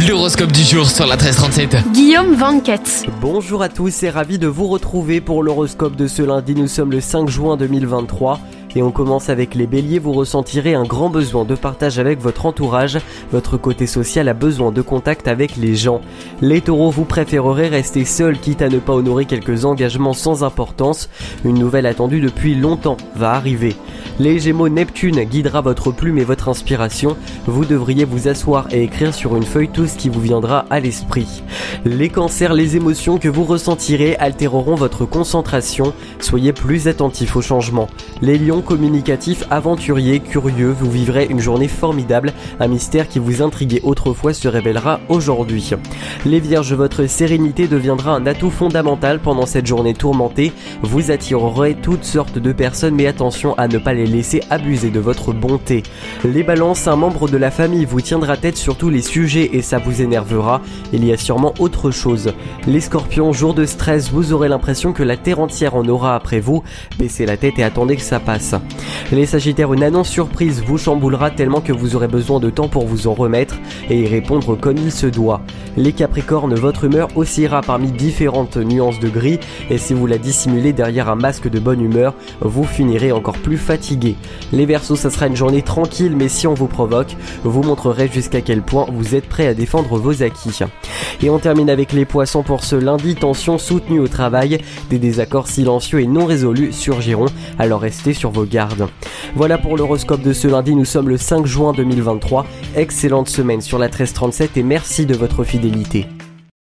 L'horoscope du jour sur la 1337. Guillaume Vanquette. Bonjour à tous et ravi de vous retrouver pour l'horoscope de ce lundi. Nous sommes le 5 juin 2023. Et on commence avec les béliers, vous ressentirez un grand besoin de partage avec votre entourage. Votre côté social a besoin de contact avec les gens. Les taureaux, vous préférerez rester seul quitte à ne pas honorer quelques engagements sans importance. Une nouvelle attendue depuis longtemps va arriver. Les gémeaux, Neptune guidera votre plume et votre inspiration. Vous devriez vous asseoir et écrire sur une feuille tout ce qui vous viendra à l'esprit. Les cancers, les émotions que vous ressentirez altéreront votre concentration. Soyez plus attentifs aux changements. Les lions, communicatifs, aventuriers, curieux, vous vivrez une journée formidable. Un mystère qui vous intriguait autrefois se révélera aujourd'hui. Les vierges, votre sérénité deviendra un atout fondamental pendant cette journée tourmentée. Vous attirerez toutes sortes de personnes, mais attention à ne pas les laisser abuser de votre bonté. Les balances, un membre de la famille vous tiendra tête sur tous les sujets et ça vous énervera. Il y a sûrement autre chose. Les scorpions, jour de stress, vous aurez l'impression que la terre entière en aura après vous. Baissez la tête et attendez que ça passe. Les sagittaires, une annonce surprise vous chamboulera tellement que vous aurez besoin de temps pour vous en remettre et y répondre comme il se doit. Les capricornes, votre humeur oscillera parmi différentes nuances de gris et si vous la dissimulez derrière un masque de bonne humeur, vous finirez encore plus fatigué. Les verseaux, ça sera une journée tranquille, mais si on vous provoque, vous montrerez jusqu'à quel point vous êtes prêt à défendre vos acquis. Et on termine avec les poissons pour ce lundi, tension soutenue au travail, des désaccords silencieux et non résolus surgiront, alors restez sur vos gardes. Voilà pour l'horoscope de ce lundi, nous sommes le 5 juin 2023, excellente semaine sur la 1337 et merci de votre fidélité.